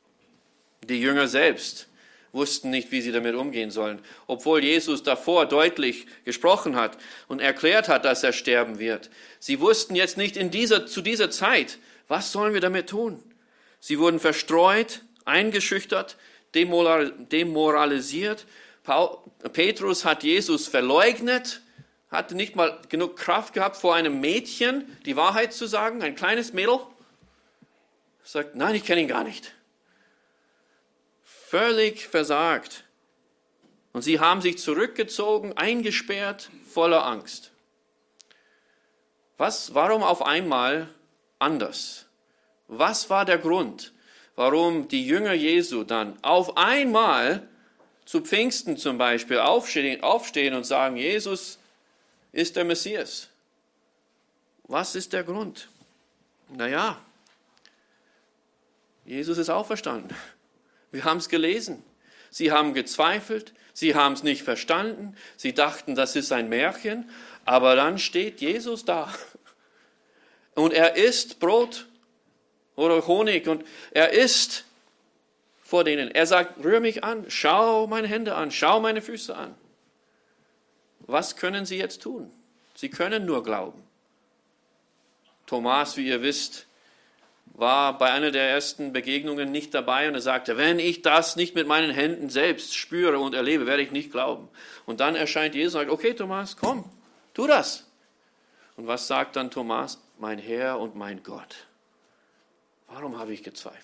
Die Jünger selbst wussten nicht, wie sie damit umgehen sollen, obwohl Jesus davor deutlich gesprochen hat und erklärt hat, dass er sterben wird. Sie wussten jetzt nicht zu dieser Zeit, was sollen wir damit tun? Sie wurden verstreut, eingeschüchtert, demoralisiert. Petrus hat Jesus verleugnet, hatte nicht mal genug Kraft gehabt, vor einem Mädchen die Wahrheit zu sagen, ein kleines Mädel. Sagt, nein, ich kenne ihn gar nicht. Völlig versagt. Und sie haben sich zurückgezogen, eingesperrt, voller Angst. Warum auf einmal anders? Was war der Grund, warum die Jünger Jesu dann auf einmal zu Pfingsten zum Beispiel aufstehen und sagen, Jesus ist der Messias? Was ist der Grund? Naja, Jesus ist auferstanden. Wir haben es gelesen. Sie haben gezweifelt, sie haben es nicht verstanden, sie dachten, das ist ein Märchen, aber dann steht Jesus da. Und er isst Brot oder Honig und er isst vor denen. Er sagt, rühr mich an, schau meine Hände an, schau meine Füße an. Was können sie jetzt tun? Sie können nur glauben. Thomas, wie ihr wisst, war bei einer der ersten Begegnungen nicht dabei und er sagte, wenn ich das nicht mit meinen Händen selbst spüre und erlebe, werde ich nicht glauben. Und dann erscheint Jesus und sagt, okay Thomas, komm, tu das. Und was sagt dann Thomas? Mein Herr und mein Gott. Warum habe ich gezweifelt?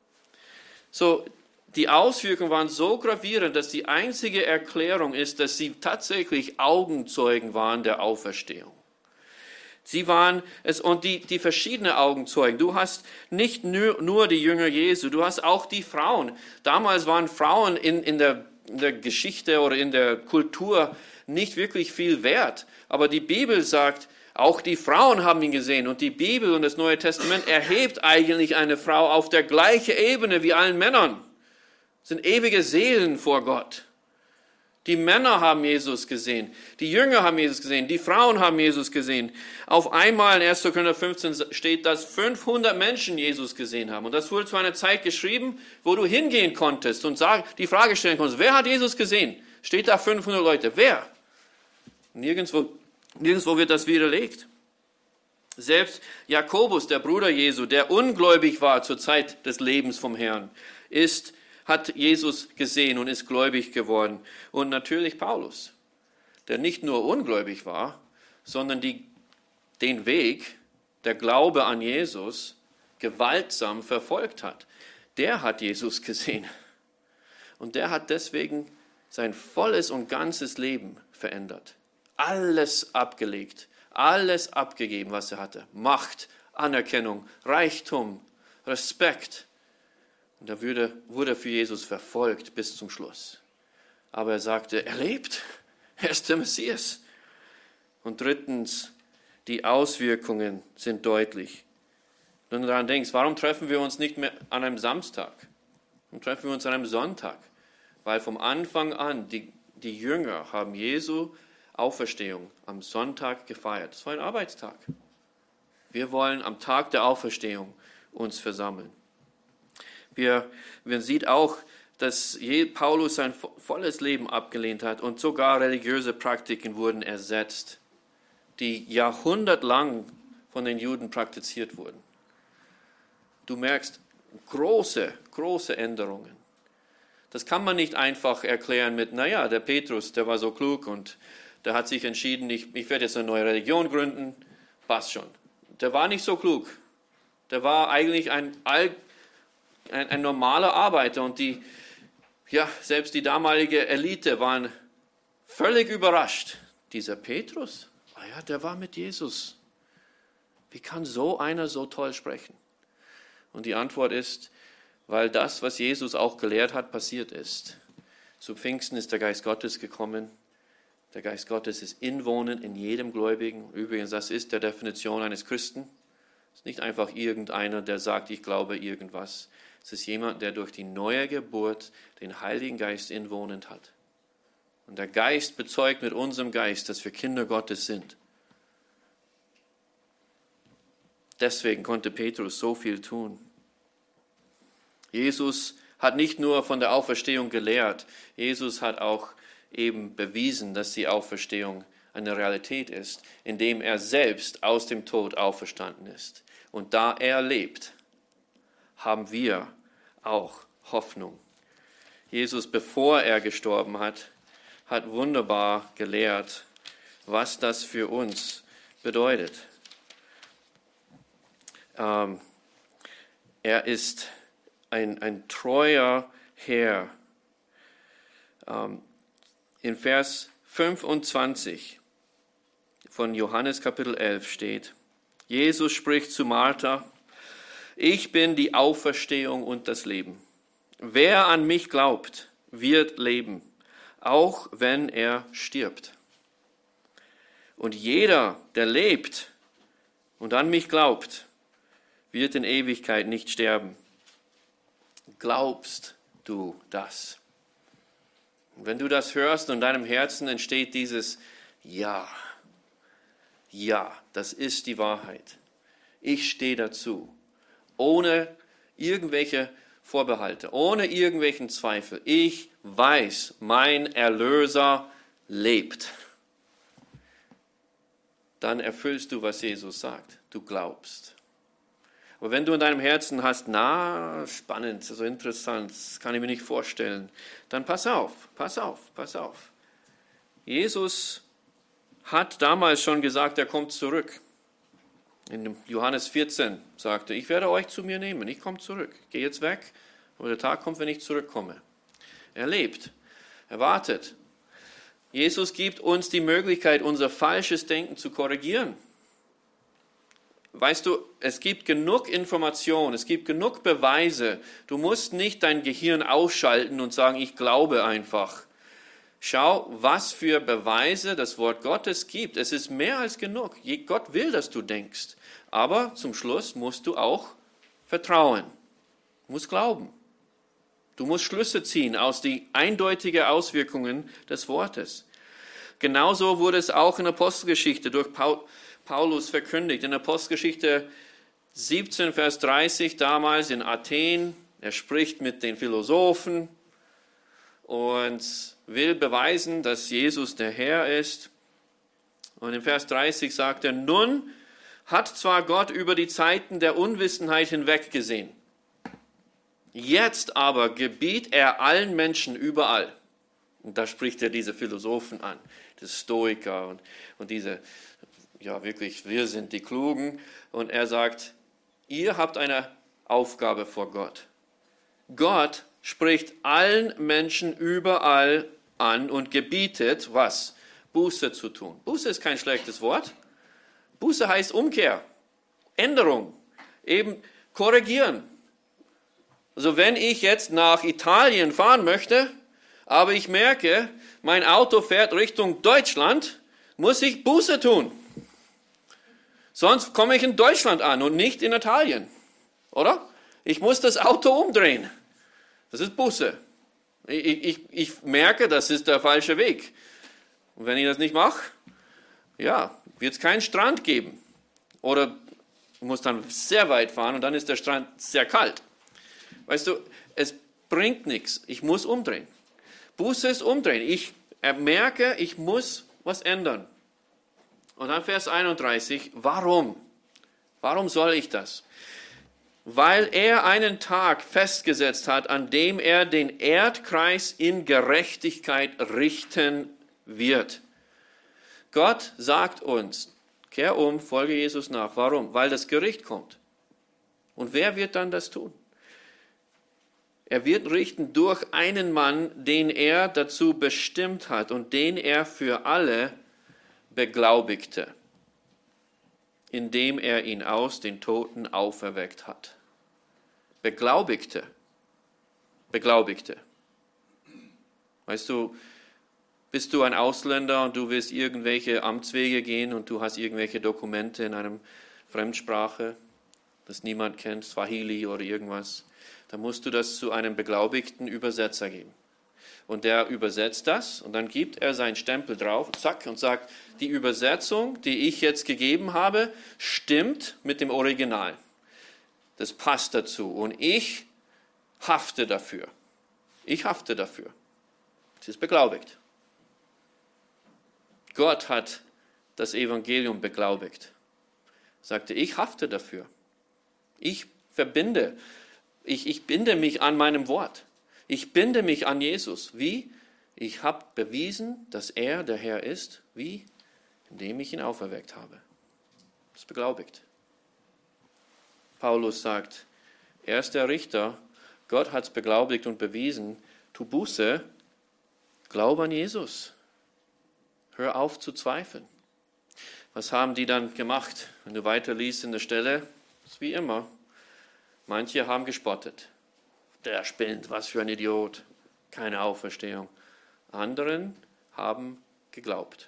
So, die Auswirkungen waren so gravierend, dass die einzige Erklärung ist, dass sie tatsächlich Augenzeugen waren der Auferstehung. Sie waren es, und die verschiedenen Augenzeugen. Du hast nicht nur die Jünger Jesu, du hast auch die Frauen. Damals waren Frauen in der Geschichte oder in der Kultur nicht wirklich viel wert. Aber die Bibel sagt, auch die Frauen haben ihn gesehen. Und die Bibel und das Neue Testament erhebt eigentlich eine Frau auf der gleichen Ebene wie allen Männern. Das sind ewige Seelen vor Gott. Die Männer haben Jesus gesehen, die Jünger haben Jesus gesehen, die Frauen haben Jesus gesehen. Auf einmal in 1. Korinther 15 steht, dass 500 Menschen Jesus gesehen haben. Und das wurde zu einer Zeit geschrieben, wo du hingehen konntest und die Frage stellen konntest, wer hat Jesus gesehen? Steht da 500 Leute, wer? Nirgendwo wird das widerlegt. Selbst Jakobus, der Bruder Jesu, der ungläubig war zur Zeit des Lebens vom Herrn, hat Jesus gesehen und ist gläubig geworden. Und natürlich Paulus, der nicht nur ungläubig war, sondern den Weg, der Glaube an Jesus, gewaltsam verfolgt hat. der hat Jesus gesehen. Und der hat deswegen sein volles und ganzes Leben verändert. Alles abgelegt, alles abgegeben, was er hatte. Macht, Anerkennung, Reichtum, Respekt. Und da wurde er für Jesus verfolgt bis zum Schluss. Aber er sagte, er lebt, er ist der Messias. Und drittens, die Auswirkungen sind deutlich. Wenn du daran denkst, warum treffen wir uns nicht mehr an einem Samstag? Warum treffen wir uns an einem Sonntag? Weil vom Anfang an die Jünger haben Jesu Auferstehung am Sonntag gefeiert. Es war ein Arbeitstag. Wir wollen am Tag der Auferstehung uns versammeln. Man sieht auch, dass Paulus sein volles Leben abgelehnt hat und sogar religiöse Praktiken wurden ersetzt, die jahrhundertelang von den Juden praktiziert wurden. Du merkst große Änderungen. Das kann man nicht einfach erklären mit, naja, der Petrus, der war so klug und der hat sich entschieden, ich werde jetzt eine neue Religion gründen, passt schon. Der war nicht so klug. Der war eigentlich ein normaler Arbeiter und selbst die damalige Elite waren völlig überrascht. Dieser Petrus, der war mit Jesus. Wie kann so einer so toll sprechen? Und die Antwort ist, weil das, was Jesus auch gelehrt hat, passiert ist. Zu Pfingsten ist der Geist Gottes gekommen. Der Geist Gottes ist inwohnend in jedem Gläubigen. Übrigens, das ist der Definition eines Christen. Es ist nicht einfach irgendeiner, der sagt, ich glaube irgendwas. Es ist jemand, der durch die neue Geburt den Heiligen Geist inwohnend hat. Und der Geist bezeugt mit unserem Geist, dass wir Kinder Gottes sind. Deswegen konnte Petrus so viel tun. Jesus hat nicht nur von der Auferstehung gelehrt, Jesus hat auch eben bewiesen, dass die Auferstehung eine Realität ist, indem er selbst aus dem Tod auferstanden ist. Und da er lebt, haben wir auch Hoffnung. Jesus, bevor er gestorben hat, hat wunderbar gelehrt, was das für uns bedeutet. Er ist ein treuer Herr. In Vers 25 von Johannes Kapitel 11 steht, Jesus spricht zu Martha, ich bin die Auferstehung und das Leben. Wer an mich glaubt, wird leben, auch wenn er stirbt. Und jeder, der lebt und an mich glaubt, wird in Ewigkeit nicht sterben. Glaubst du das? Und wenn du das hörst und in deinem Herzen entsteht dieses Ja, das ist die Wahrheit. Ich stehe dazu, ohne irgendwelche Vorbehalte, ohne irgendwelchen Zweifel. Ich weiß, mein Erlöser lebt. Dann erfüllst du, was Jesus sagt. Du glaubst. Aber wenn du in deinem Herzen hast, spannend, so interessant, das kann ich mir nicht vorstellen, dann pass auf. Jesus hat damals schon gesagt, er kommt zurück. In Johannes 14 sagte, ich werde euch zu mir nehmen, ich komme zurück. Geh jetzt weg, aber der Tag kommt, wenn ich zurückkomme. Er lebt, er wartet. Jesus gibt uns die Möglichkeit, unser falsches Denken zu korrigieren. Weißt du, es gibt genug Information, es gibt genug Beweise. Du musst nicht dein Gehirn ausschalten und sagen, ich glaube einfach. Schau, was für Beweise das Wort Gottes gibt. Es ist mehr als genug. Gott will, dass du denkst. Aber zum Schluss musst du auch vertrauen. Du musst glauben. Du musst Schlüsse ziehen aus den eindeutigen Auswirkungen des Wortes. Genauso wurde es auch in der Apostelgeschichte durch Paulus verkündigt. In Apostelgeschichte 17, Vers 30, damals in Athen, er spricht mit den Philosophen und will beweisen, dass Jesus der Herr ist. Und in Vers 30 sagt er, nun hat zwar Gott über die Zeiten der Unwissenheit hinweggesehen, jetzt aber gebiet er allen Menschen überall. Und da spricht er diese Philosophen an, die Stoiker und diese, wirklich, wir sind die Klugen. Und er sagt, ihr habt eine Aufgabe vor Gott. Gott spricht allen Menschen überall an und gebietet, was? Buße zu tun. Buße ist kein schlechtes Wort. Buße heißt Umkehr, Änderung, eben korrigieren. Also wenn ich jetzt nach Italien fahren möchte, aber ich merke, mein Auto fährt Richtung Deutschland, muss ich Buße tun. Sonst komme ich in Deutschland an und nicht in Italien, oder? Ich muss das Auto umdrehen. Das ist Buße. Ich merke, das ist der falsche Weg. Und wenn ich das nicht mache, ja, wird es keinen Strand geben. Oder ich muss dann sehr weit fahren und dann ist der Strand sehr kalt. Weißt du, es bringt nichts. Ich muss umdrehen. Buße ist umdrehen. Ich merke, ich muss was ändern. Und dann Vers 31, warum? Warum soll ich das? Weil er einen Tag festgesetzt hat, an dem er den Erdkreis in Gerechtigkeit richten wird. Gott sagt uns, kehr um, folge Jesus nach. Warum? Weil das Gericht kommt. Und wer wird dann das tun? Er wird richten durch einen Mann, den er dazu bestimmt hat und den er für alle beglaubigte, indem er ihn aus den Toten auferweckt hat. Beglaubigte. Beglaubigte. Weißt du, bist du ein Ausländer und du willst irgendwelche Amtswege gehen und du hast irgendwelche Dokumente in einer Fremdsprache, das niemand kennt, Swahili oder irgendwas, dann musst du das zu einem beglaubigten Übersetzer geben. Und der übersetzt das und dann gibt er seinen Stempel drauf, zack, und sagt, die Übersetzung, die ich jetzt gegeben habe, stimmt mit dem Original. Das passt dazu und ich hafte dafür. Ich hafte dafür. Es ist beglaubigt. Gott hat das Evangelium beglaubigt. Er sagte, ich hafte dafür. Ich verbinde. Ich binde mich an meinem Wort. Ich binde mich an Jesus. Wie? Ich habe bewiesen, dass er der Herr ist. Wie? Indem ich ihn auferweckt habe. Das ist beglaubigt. Paulus sagt, er ist der Richter. Gott hat es beglaubigt und bewiesen. Tu Buße. Glaube an Jesus. Hör auf zu zweifeln. Was haben die dann gemacht? Wenn du weiterliest in der Stelle, ist wie immer. Manche haben gespottet. Der spinnt, was für ein Idiot. Keine Auferstehung. Anderen haben geglaubt.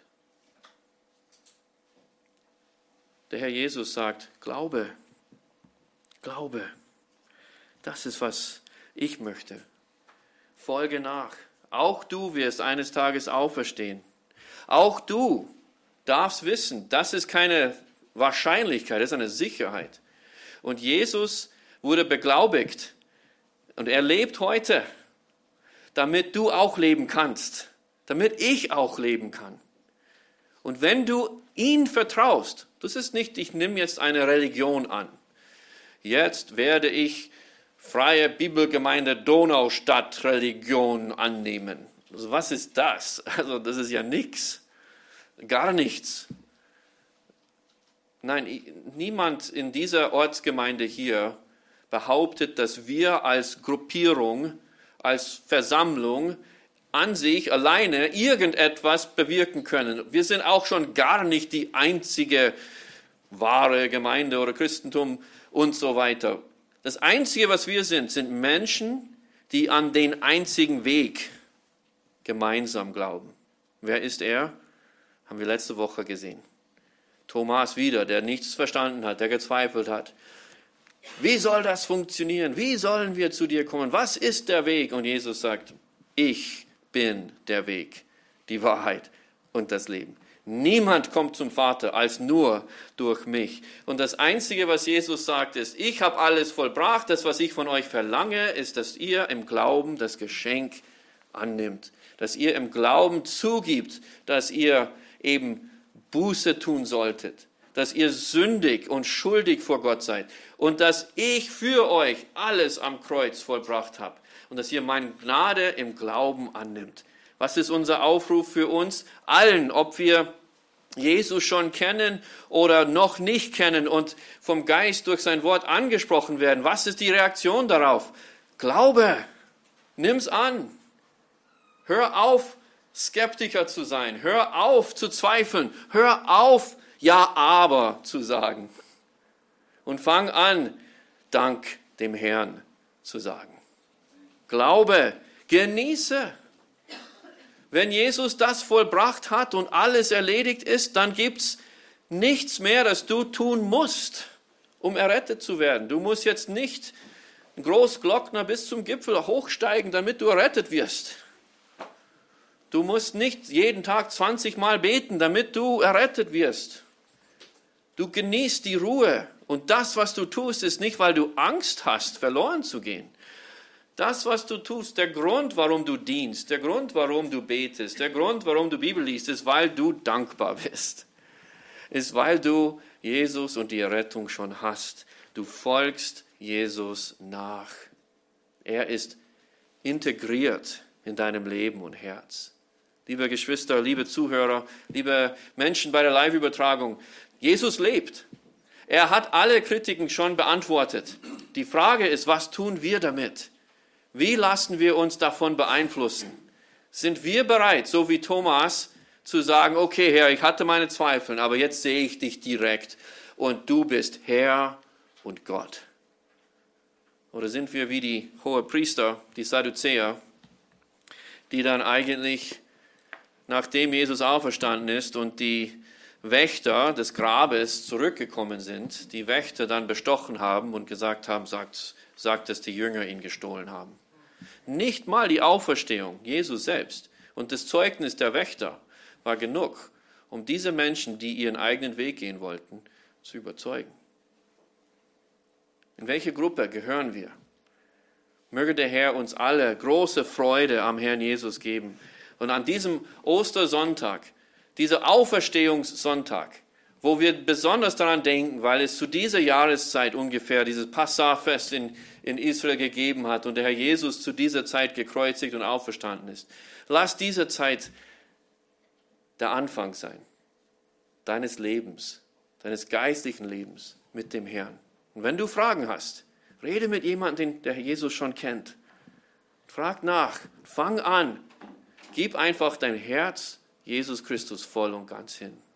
Der Herr Jesus sagt, Glaube, Glaube. Das ist, was ich möchte. Folge nach. Auch du wirst eines Tages auferstehen. Auch du darfst wissen, das ist keine Wahrscheinlichkeit, das ist eine Sicherheit. Und Jesus wurde beglaubigt und er lebt heute, damit du auch leben kannst, damit ich auch leben kann. Und wenn du ihm vertraust, das ist nicht, ich nehme jetzt eine Religion an. Jetzt werde ich Freie Bibelgemeinde Donaustadt-Religion annehmen. Also was ist das? Also das ist ja nichts, gar nichts. Nein, niemand in dieser Ortsgemeinde hier behauptet, dass wir als Gruppierung, als Versammlung an sich alleine irgendetwas bewirken können. Wir sind auch schon gar nicht die einzige wahre Gemeinde oder Christentum und so weiter. Das Einzige, was wir sind Menschen, die an den einzigen Weg gemeinsam glauben. Wer ist er? Haben wir letzte Woche gesehen. Thomas wieder, der nichts verstanden hat, der gezweifelt hat. Wie soll das funktionieren? Wie sollen wir zu dir kommen? Was ist der Weg? Und Jesus sagt, ich bin der Weg, die Wahrheit und das Leben. Niemand kommt zum Vater als nur durch mich. Und das Einzige, was Jesus sagt, ist, ich habe alles vollbracht. Das, was ich von euch verlange, ist, dass ihr im Glauben das Geschenk annimmt. Dass ihr im Glauben zugibt, dass ihr eben Buße tun solltet. Dass ihr sündig und schuldig vor Gott seid. Und dass ich für euch alles am Kreuz vollbracht habe. Und dass ihr meine Gnade im Glauben annimmt. Was ist unser Aufruf für uns allen, ob wir Jesus schon kennen oder noch nicht kennen und vom Geist durch sein Wort angesprochen werden? Was ist die Reaktion darauf? Glaube, nimm's an. Hör auf, Skeptiker zu sein. Hör auf zu zweifeln. Hör auf, ja, aber zu sagen. Und fang an, Dank dem Herrn zu sagen. Glaube, genieße. Wenn Jesus das vollbracht hat und alles erledigt ist, dann gibt's nichts mehr, das du tun musst, um errettet zu werden. Du musst jetzt nicht ein Großglockner bis zum Gipfel hochsteigen, damit du errettet wirst. Du musst nicht jeden Tag 20 Mal beten, damit du errettet wirst. Du genießt die Ruhe. Und das, was du tust, ist nicht, weil du Angst hast, verloren zu gehen. Das, was du tust, der Grund, warum du dienst, der Grund, warum du betest, der Grund, warum du Bibel liest, ist, weil du dankbar bist. Ist, weil du Jesus und die Errettung schon hast. Du folgst Jesus nach. Er ist integriert in deinem Leben und Herz. Liebe Geschwister, liebe Zuhörer, liebe Menschen bei der Live-Übertragung, Jesus lebt. Er hat alle Kritiken schon beantwortet. Die Frage ist, was tun wir damit? Wie lassen wir uns davon beeinflussen? Sind wir bereit, so wie Thomas, zu sagen, okay Herr, ich hatte meine Zweifel, aber jetzt sehe ich dich direkt und du bist Herr und Gott? Oder sind wir wie die Hohepriester, die Sadduzäer, die dann eigentlich, nachdem Jesus auferstanden ist und die Wächter des Grabes zurückgekommen sind, die Wächter dann bestochen haben und gesagt haben, sagt, dass die Jünger ihn gestohlen haben. Nicht mal die Auferstehung, Jesus selbst und das Zeugnis der Wächter war genug, um diese Menschen, die ihren eigenen Weg gehen wollten, zu überzeugen. In welche Gruppe gehören wir? Möge der Herr uns alle große Freude am Herrn Jesus geben. Und an diesem Ostersonntag, dieser Auferstehungssonntag, wo wir besonders daran denken, weil es zu dieser Jahreszeit ungefähr dieses Passafest in Israel gegeben hat und der Herr Jesus zu dieser Zeit gekreuzigt und auferstanden ist. Lass diese Zeit der Anfang sein, deines Lebens, deines geistlichen Lebens mit dem Herrn. Und wenn du Fragen hast, rede mit jemandem, der Jesus schon kennt. Frag nach, fang an, gib einfach dein Herz Jesus Christus voll und ganz hin.